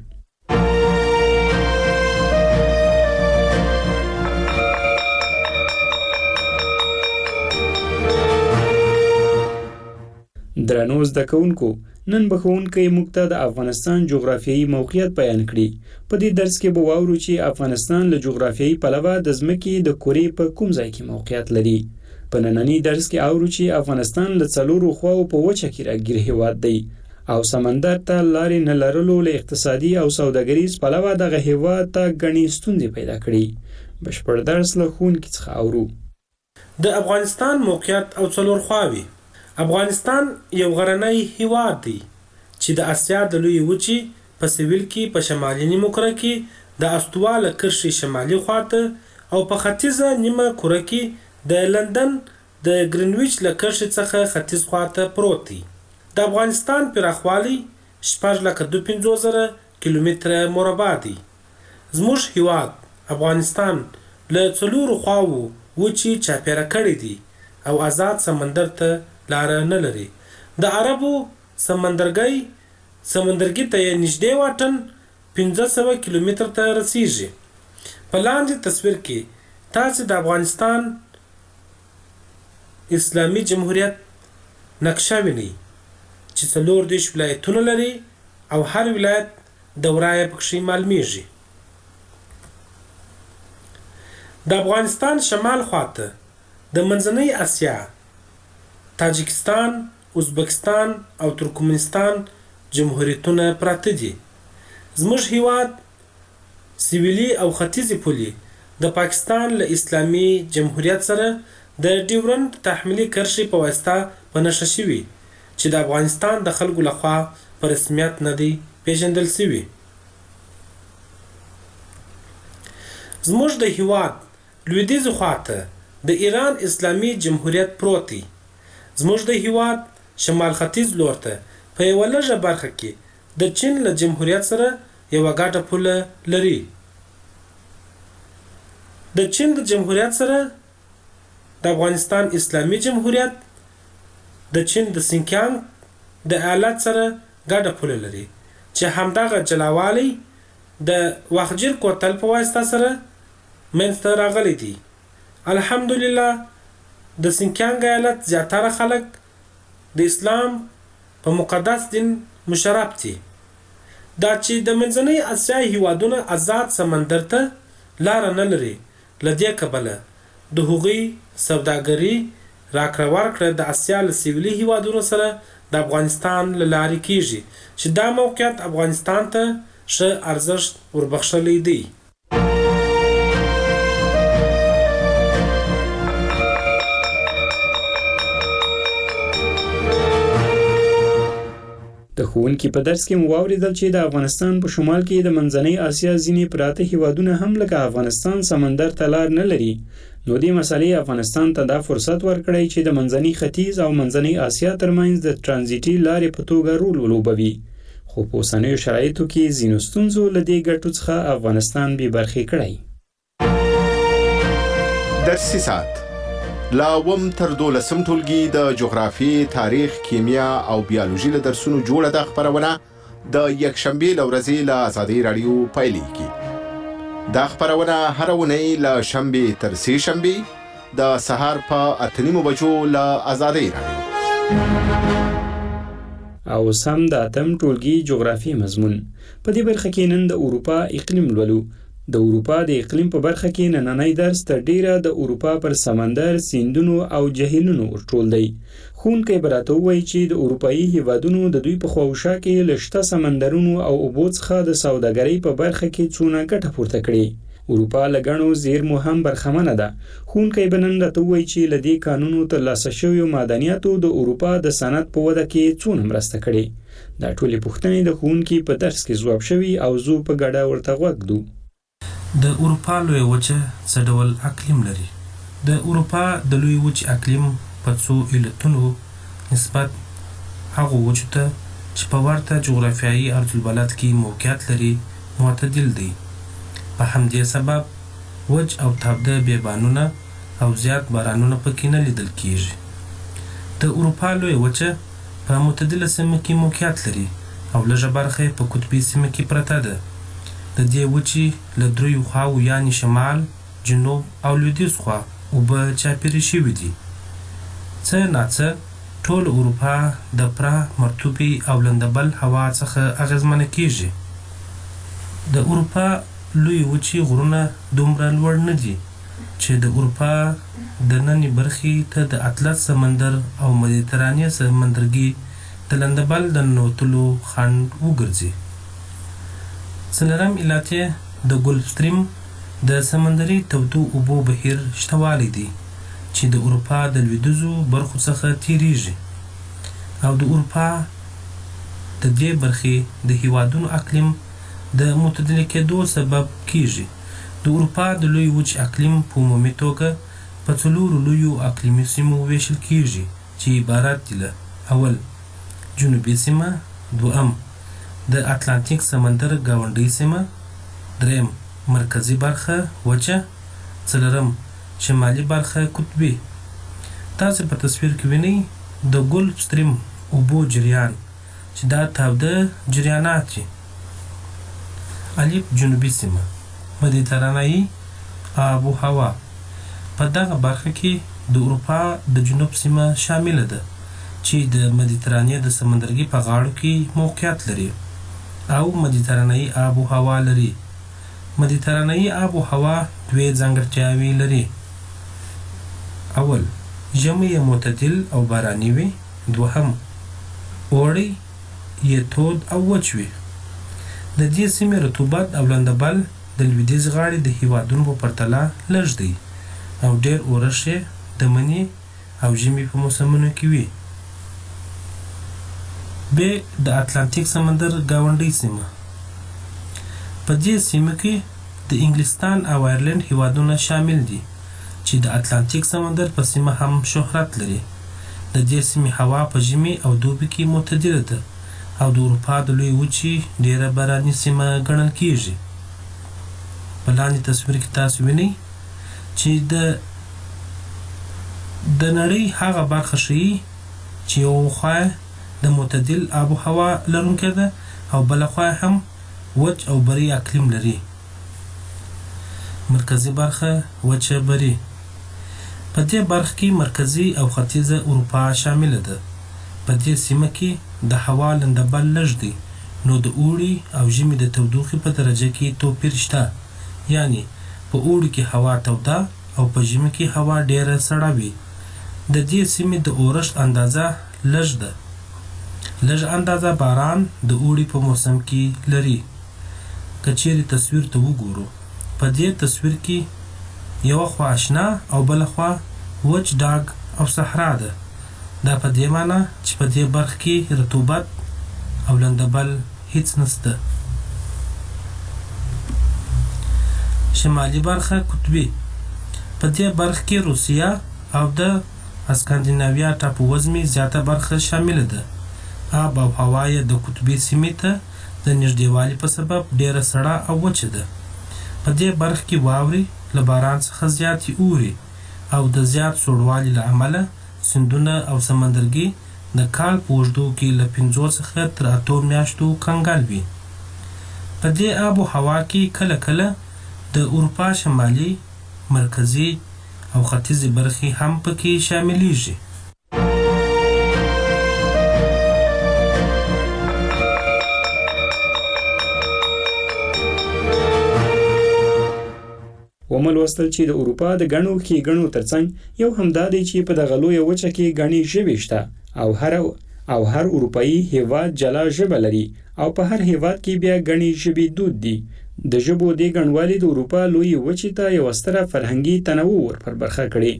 درنو زده کوونکو، نن به ښوونکی موږ ته د افغانستان جغرافیایي موقعیت بیان کړي. په دې درس کې به واورو چې افغانستان له جغرافیایي پلوه د ځمکې د کرې په کوم ځای کې موقعیت لري. په نننی درس کې اورو چې افغانستان له څلورو خواو په وچه کې راګیر هیواد دی او سمندر ته لارې نه لرلو له اقتصادي او سوداګریز پلوه دغه هیواد ته ګڼې ستونزې پیدا کړي. بشپړ درس له ښوونکي څخه اورو. د افغانستان موقعیت او څلور خواوې. افغانستان یو غرنی هیواد دی چې د اسیا د لوی وچې په سویل کې په شمالي نیمه کره کې د استوا له کرښې شمالي خواته او په ختیځه نیمه کره کې د لندن د ګرینویچ له کرښې څخه ختیځ خواته پروت دی. د افغانستان پراخوالی شپږ لکه دوه پنځوس زره کیلومتره مربع دی. زموږ هیواد افغانستان له څلورو خواوو وچې چاپیره کړی دی او آزاد سمندر ته لاره نه لري. د عربو سمندرګي سمندرګي ته نږدې واټن پنځه سوه کیلومتر ته رسیږي. په لاندې تصویر کې تاسو د افغانستان اسلامي جمهوریت نقشه وینئ چې څلور دېرش ولایتونه لري او هر ولایت دوره یې پکښې معلومیږي. د افغانستان شمال خواته د منځنۍ اسیا، تاجکستان، ازبکستان او ترکمنستان جمهوریتونه پراته دي. زموږ هیواد سویلي او ختیځې پولې د پاکستان له اسلامي جمهوریت سره د ډیورنډ تحمیلي کرښې په واسطه په نښه شوي چې د افغانستان د خلکو لخوا په رسمیت نه دی پیژندل شوي. زموږ د هیواد لویدیځې خواته د ایران اسلامي جمهوریت پروت دی. زموږ د هیواد شمال ختیځ لور ته په یوه لږه برخه کې د چین له جمهوریت سره یو ګډه پوله لري. د چین د جمهوریت سره د افغانستان اسلامي جمهوریت د چین د سینکیانګ د ایالت سره ګډه پوله لري چې همدغه جلاوالی د وخجر کوتل په واسطه سره منځته راغلی دی. الحمدلله د سینکیانګ ایالت زیاتره خلک د اسلام په مقدس دین مشرف دي. دا چې د منځنۍ اسیا هیوادونه آزاد سمندر ته لاره نه لري، له دې کبله د هغوی سوداګري راکړه ورکړه د اسیا له سویلي هیوادونو سره د افغانستان له لارې کیږي چې دا موقعیت افغانستان ته ښه ارزښت وربخښلی دی. د ښوونکي په درس کې مو واورېدل چې د افغانستان په شمال کې د منځنۍ اسیا ځینې پراته هیوادونه هم لکه افغانستان سمندر ته لار نه لري، نو دې مسئلې افغانستان ته دا فرصت ورکړی چې د منځني ختیځ او منځنۍ اسیا ترمنځ د ترانزیټي لارې په توګه رول ولوبوي. خو په اوسنیو شرایطو کې ځینو ستونزو له دې ګټو څخه افغانستان بې برخې کړی. درسي ساعت لا وم تر دولسم ټولګي د جغرافي، تاریخ، کیمیا او بیولوژي له درسونو جوړه ده خبرونه د یکشنبې له ورځې له آزادۍ راډیو پیلېږي. دا خبرونه هره اونۍ له شنبې تر سې شنبې د سهار په اته نیمو بجو له آزادۍ راډیو. او سم د اتم ټولګي جغرافي مضمون په دې برخه کې نن د اروپا اقلیم لولو. د اروپا د اقلیم په برخه کې نننی درس تر ډیره د اروپا پر سمندر، سیندونو او جهیلونو ورټول دی. ښوونکی به راته ووایي چې د اروپایي هیوادونو د دوی په خواوشا کې له شته سمندرونو او اوبو څخه د سوداګرۍ په برخه کې څونه ګټه پورته کړې. اروپا له ګڼو زیرمو هم برخمنه ده. ښوونکی به نن راته ووایي چې له دې کانونو ترلاسه شویو معدنیاتو د اروپا د صنعت په وده کې څونه مرسته کړې. دا ټولې پوښتنې د ښوونکي په درس کې ځواب شوي او زه په ګډه ورته غوږ ږدو. د اروپا لوی وچه څه ډول اقلیم لري؟ د اروپا د لوی وچې اقلیم په څو علتونو نسبت هغو وچو ته چې په ورته جغرافیایي عرضالبلد کې موقعیت لري معتدل دی. په همدې سبب وچ او تابده بیابانونه او زیات بارانونه پکې نه لیدل کیږي. د اروپا لوی وچه په معتدله سیمه کې موقعیت لري او لږه برخه په قطبي سیمه کې پرته ده. د دې وچې له دریو خواو یعنې شمال، جنوب او لویدیځ خوا اوبه چاپېرې شوي دي. څه ناڅه ټول اروپا د پراخ مرطوبې او لندبل هوا څخه اغېزمنه کیږي. د اروپا لوی وچې غرونه دومره لوړ نه دي چې د اروپا د نننۍ برخې ته د اطلس سمندر او مدیترانې سمندرګي د لندبل د ننوتلو خنډ وګرځي. څلورم علت یې د ګلف سټریم د سمندري تودو اوبو بهیر شتوالی دی چې د اروپا د لویدیځو برخو څخه تیریږي او د اروپا د دې برخې د هیوادونو اقلیم د معتدل کېدو سبب کیږي. د اروپا د لوی وچ اقلیم په عمومي توګه په څلورو لویو اقلیمي سیمو ویشل کیږي چې عبارت دي له اول جنوبي سیمه، دوهم د اتلانتیک سمندر ګاونډۍ سیمه، دریم مرکزی برخه وچه، څلورم شمالي برخه قطبي. تاسو په تصویر کې وینئ د ګلف سټریم اوبو جریان چې دا تاوده جریانات دي. الف جنوبي سیمه، مدیترانه‌ای آب و هوا. په دغه برخه کې د اروپا د جنوب سیمه شامله ده چې د مدیترانې د سمندرګي په غاړو کې موقعیت لري او مدیترانه‌ای آب و هوا لري. مدیترانه‌ای آب و هوا دوه ځانګړتیاوې لري. اول ژمی یې معتدل او باراني وي، دوهم اوړی یې تود او وچ وي. د دې سیمې رطوبت او لندبل د لویدیځ غاړې د هیوادونو په پرتله لږ دی او ډېر اورښت یې د مني او ژمي په موسمونو کې وي. ب د اتلانتیک سمندر ګاونډۍ سیمه. په دې سیمه کې د انګلستان او آیرلند هیوادونه شامل دي چې د اتلانتیک سمندر په سیمه هم شهرت لري. د دې سیمې هوا په ژمي او دوبي کې معتدله ده او د اروپا د لوی وچې ډیره باراني سیمه ګڼل کیږي. په لاندې تصویر کې تاسو وینئ چې د د نړۍ هغه برخه ښیي چې یو خوا د معتدل آب و هوا لرونکې ده او بله خوا هم وچ او بري اقلیم لري. مرکزي برخه وچه بري. په دې برخه کې مرکزي او ختیځه اروپا شامله ده. په دې سیمه کې د هوا لندبل لږ دی، نو د اوړي او ژمي د تودوخې په درجه کې توپیر شته. یعنی په اوړي کې هوا توده او په ژمي کې هوا ډیره سړه وي. د دې سیمې د اورښت اندازه لږ ده. لږ اندازه باران د اوړي په موسم کې لري. که چیرې تصویر ته وګورو، په دې تصویر کې یوه خوا اشنا او بله خوا وچ ډاګ او صحرا ده. دا په دې معنی چې په دې برخه کې رطوبت او لندبل هیڅ نشته. شمالي برخه قطبي. په دې برخه کې روسیه او د اسکاندیناویا ټاپووزمې زیاته برخه شامله ده. آب او هوا یې د قطبي سیمې ته د نږدېوالي په سبب ډیره سړه او وچه ده. په دې برخه کې واورې له باران څخه زیاتې اوري او د زیات سوړوالي له امله سیندونه او سمندرګي د کال په اوږدو کې له پنځو څخه تر اتو میاشتو کنګل وي. په دې آب و هوا کې کله کله د اروپا شمالي، مرکزي او ختیځې برخې هم پکې شاملیږي. ومل وستل چې د اروپا د غنو کې غنو ترڅنګ یو همدا دی چې په دغه لویه وچه کې غني ژبې شته او هر او هر اروپایي هیواد جلا ژبه لري او په هر هیواد کې بیا غني ژبې دود دي. د ژبو د غنوالي د اروپا لوی وچې ته یو ستره فرهنګي تنوع ورپر برخه کړي.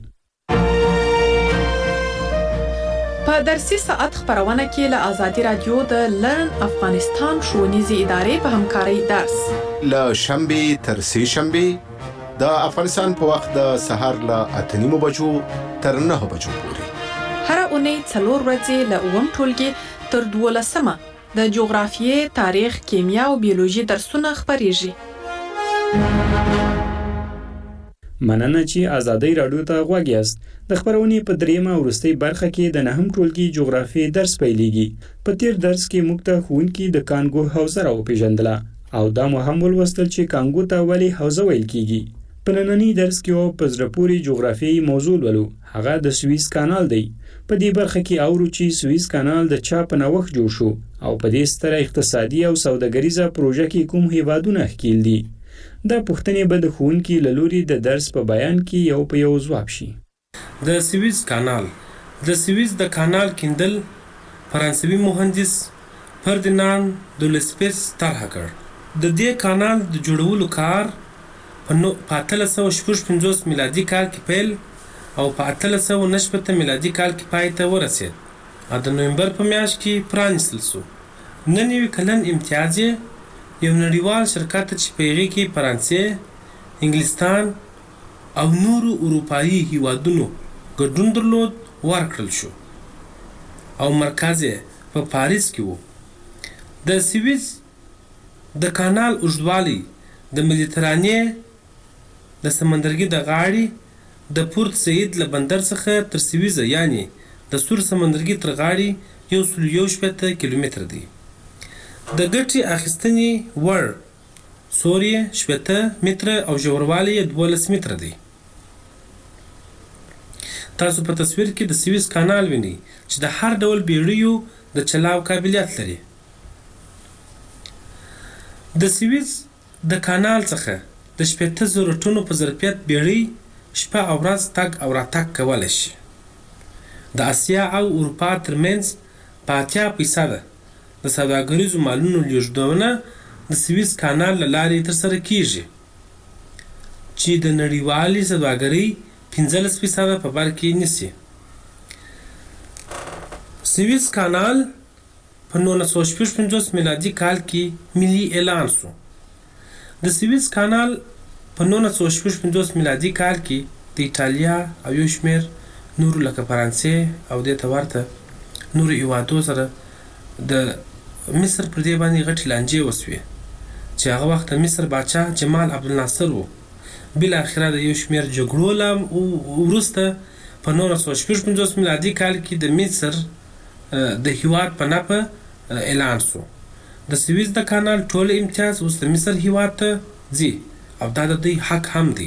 په درسي ساعت خبرونه کې له آزادي رادیو د لرن افغانستان ښوونیزې ادارې په همکارۍ درس له شنبې تر سې شنبې د افغانستان په وخت د سهار له اته نیمو بجو تر نهه بجو پورې. هر اونۍ څلور ورځې له اووم ټولګي تر دولسمه د جغرافیې، تاریخ، کیمیا او بیولوژي درسونه خپریږي. مننه چې آزادۍ راډیو ته غوږ یاست. د خبرونې په دریمه او وروستۍ برخه کې د نهم ټولګي جغرافیې درس پیلېږي. په تیر درس کې موږ ته ښوونکي د کانګو حوزه راوپېژندله او دا مو هم ولوستل چې کانګو ته ولې حوزه ویل کیږي. په ننني درس کې او په زړه پورې جغرافیایي موضوع ولو، هغه د سویس کانال دی. په دې برخه کې اورو چې سویس کانال د چا په نوښت جوړ شو او په دې ستره اقتصادي او سوداګریزه پروژه کې کوم هیوادونه ښکیل دي. دا پوښتنې به د ښوونکي له لوري د درس په بیان کې یو په یو ځواب شي. د سویس کانال د سویس د کانال کیندل فرانسوي مهندس فردیناند دولسپیس طرح کړ. د دې کانال د جوړولو کار په اتلس سوه شپږ پنځوس میلادي کال کې پیل او په اتلس سوه نهه شپېته میلادي کال کې پای ته ورسېد او د نومبر په میاشت کې پرانیستل شو. نهه نوي کلن امتیاز یې یو نړیوال شرکت چې په هغې کې فرانسې، انګلستان او نورو اروپایي هیوادونو ګډون درلود ورکړل شو او مرکز یې په پاریس کې و. د سویس د کانال اوږدوالی د مدیترانې د سمندرګي د غاړې د پورت سعید له بندر څخه تر سویزه یعنی د سور سمندرګي تر غاړې یو سل یو شپېته کیلومتر دی. د ګټې اخیستنې وړ سور یې شپېته متره او ژوروالی یې دولس متره دی. تاسو په تصویر کې د سویس کانال وینئ چې د هر ډول بیړیو د چلاو قابلیت لري. د سویس د کانال څخه د شپېته زره ټنو په ظرفیت بیړۍ شپه او ورځ تګ او راتګ کولی شي. د اسیا او اروپا ترمنځ په اتیا فیصده د سوداګریزو مالونو لیږدونه د سویس کانال له لارې ترسره کیږي چې د نړیوالې سوداګرۍ پنځلس فیصده په بر کې نیسي. سویس کانال په نولس سوه شپږ پنځوس میلادي کال کې ملي اعلان شو. د سویس کانال په نولس سوه شپږ پنځوس میلادي کال کې د ایټالیا او یو شمېر نورو لکه فرانسې او دې ته ورته نورو هیوادو سره د مصر پر دې باندې غټ لانجې وسوي چې هغه وخت مصر بادشاه جمال عبدالناصر وو. بل اخره د یو شمېر جګړو له وروسته په نولس سوه شپږ پنځوس میلادي کال کې د مصر د هیواد په نامه اعلان شو. د سویس د کانال ټول امتیاز اوس د مصر هیواد ته ځي او دا د دوی حق هم دی.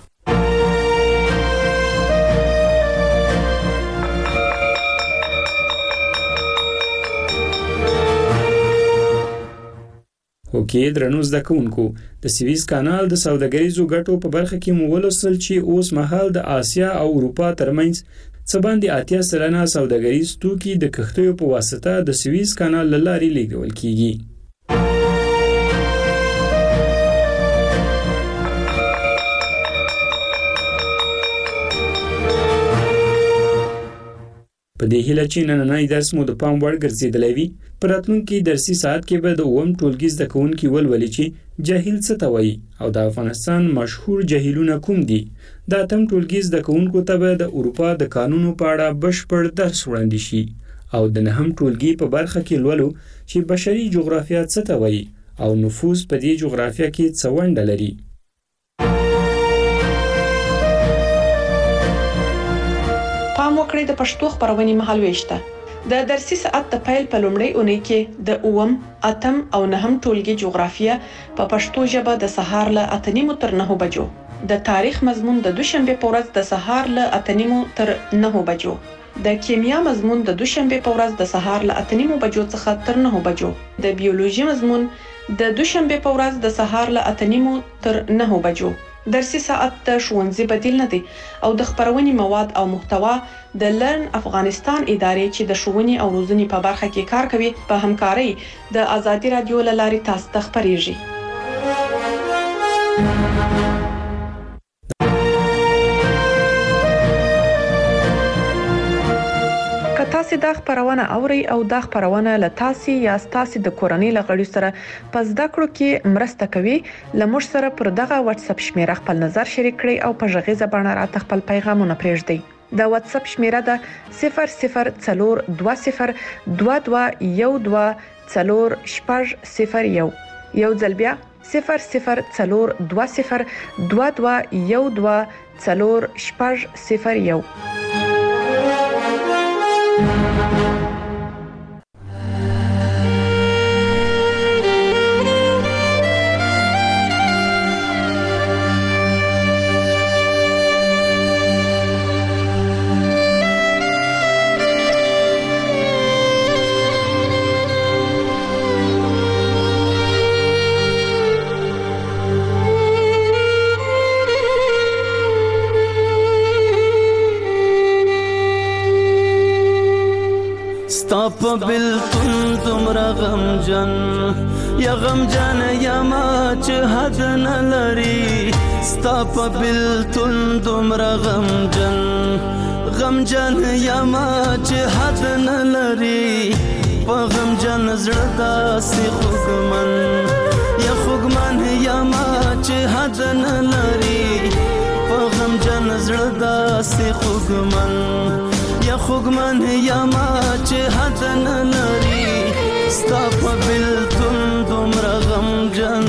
اوکې درنو زده کوونکو، د سویس کانال د سوداګریزو ګټو په برخه کې مو ولوستل چې اوس مهال د آسیا او اروپا ترمنځ څه باندې اتیا سلنه سوداګریز توکي د کښتیو په واسطه د سویس کانال له لارې لیږدول کیږي. په دې هیله چې نننی درس مو د پام وړ ګرځېدلی وي، په راتلونکي درسي ساعت کې به د اووم ټولګي زده کوونکي ولولي چې جاهل څه ته وایي او د افغانستان مشهور جاهلونه کوم دي. د اتم ټولګي زده کوونکو ته به د اروپا د قانونو په اړه بشپړ درس وړاندې شي او د نهم ټولګي په برخه کې لولو چې بشري جغرافیه څه ته وایي او نفوس په دې جغرافیه کې څه ونډه لري. پام وکړئ د پښتو خبرونې مهالويش ته. د درسي ساعت د پیل په لومړۍ اونۍ کې د اووم، اتم او نهم ټولګي جغرافیه په پښتو ژبه د سهار له اته نیمو تر نهو بجو، د تاریخ مضمون د دوشنبه په ورځ د سهار له اته نیمو تر نهو بجو، د کیمیا مضمون د دوشنبه په ورځ د سهار له اته نیمو بجو څخه تر نهو بجو، د بیولوژي مضمون د دوشنبه په ورځ د سهار له اته نیمو تر نهو بجو. درسي ساعت د ښوونځي بدیل نه دی او د خبرونې مواد او محتوا د لرن افغانستان ادارې چې د ښوونې او روزنې په برخه کې کار کوي په همکارۍ د آزادي رادیو له لارې تاسو ته خبرېږي. تاسو دا خبرونه اوري او دا خبرونه له تاسو یا تاسو د کورنۍ لغړی سره په زده کړو کې مرسته کوي. لمر سره پر دغه واتس اپ شمیره خپل نظر شریک کړئ او په ژغیزه باندې راته خپل پیغامونه پرېږدئ. د واتس اپ شمیره ده صفر صفر څلور دوه صفر دوه دوه یو دوه څلور شپږ صفر یو. یو ځل بیا صفر صفر څلور دوه صفر دوه دوه یو دوه څلور شپږ صفر یو. ستاپ بلتون تمرا غمجن یا غمجن یا ما چه حد نلری. ستاپ بلتون تمرا غمجن غمجن یا ما چه حد نلری. پا غمجن زردا سی خوگمن یا خوگمن یا ما چه حد نلری. پا غمجن زردا سی خوگمن یا خوگمن یا ما چه حد نلری. ستا په بلتون دومره غمجن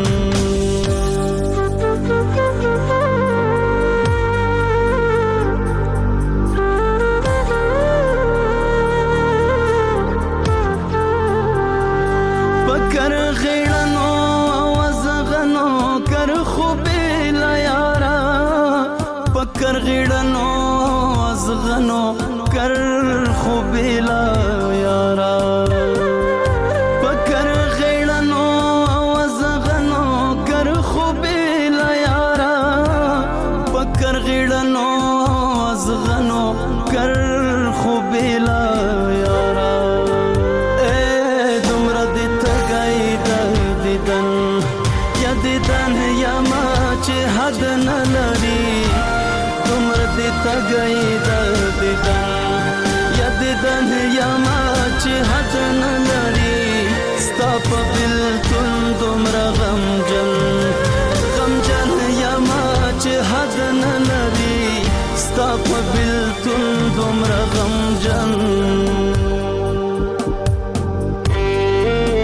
بکر غیرنو وزغنو کر خوبی لیارا. بکر غیرنو وزغنو کر خوبی لیارا. بکر غیرنو وزغنو کر خوبی لیارا. بکر غیرنو وزغنو کر خوبی لیارا. حد نلری تمر دیتا گئی دیدن یا دیدن یا ما چه حد نلری. ستا پا بلتون تمر غمجن غمجن یا ما چه حد نلری. ستا پا بلتون تمر غمجن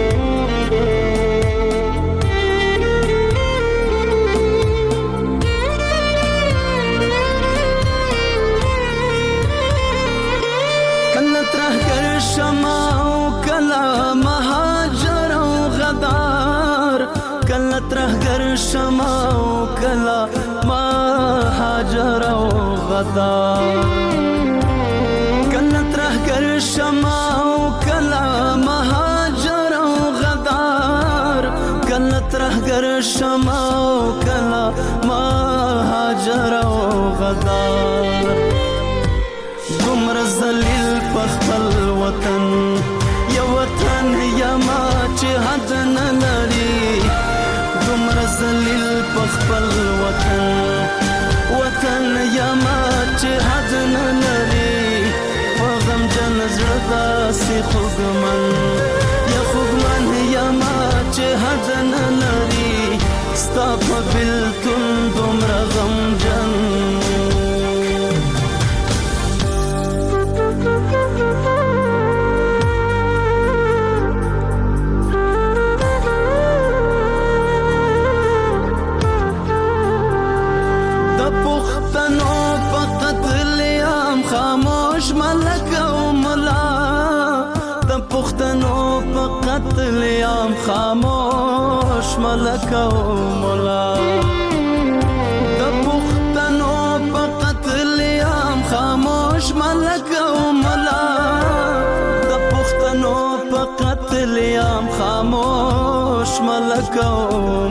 کلا مهاجر او غدار کله ترهګر شمه او کله مهاجر او غدار کله ترهګر شمه او کله مهاجر او غدار دومره ذلیل په خپل وطن یو وطن یما چې حد نه لري دومره ذلیل په خپل وطن وطن یما چې حد نه لري په غمجن زړه داسې خوږمن یا خوږمن یما چې حد نه لري ستا په بېلتون دومره غمجن خاموش ملک او ملا د پښتنو په قتل عام خاموش ملک او ملا د پښتنو په قتل عام خاموش ملک او ملا د پښتنو په قتل عام خاموش ملک او